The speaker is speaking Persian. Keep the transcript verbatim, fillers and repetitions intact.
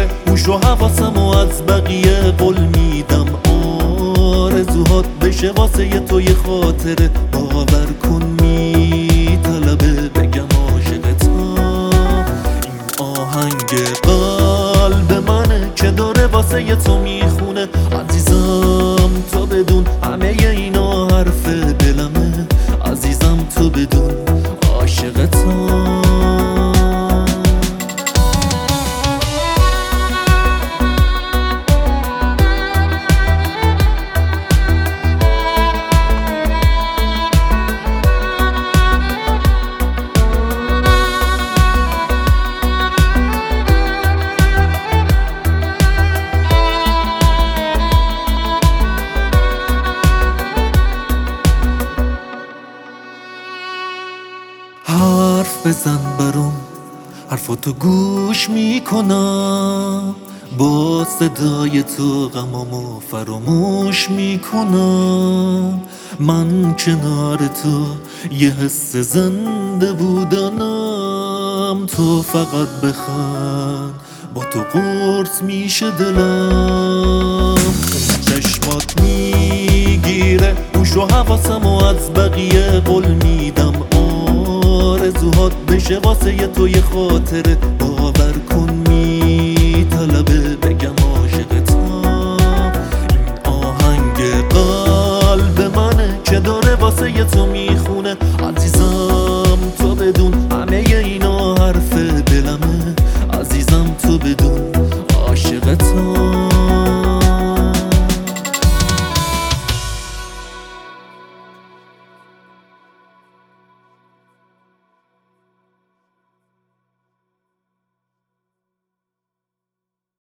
میگیره هوش و حواسم و از بقیه قول میدم آرزوهات بشه واسه یه تو یه خاطره باور کن میطلبه بگم عاشقتم این آهنگ قلب منه که داره واسه یه تو میخونه عزیزم تو بدون همه اینا حرف دلمه عزیزم تو بدون عاشقتم حرف بزن برام حرفاتو گوش میکنم با صدای تو غمامو فراموش میکنم من کنار تو یه حس زنده بودنم تو فقط بخند با تو قرص میشه دلم چشمات میگیره هوش و حواسم و از بقیه قول میدم آرزوهات بشه واسه یه تو یه خاطره باور کن میطلبه بگم عاشقتم این آهنگ قلب منه که داره واسه یه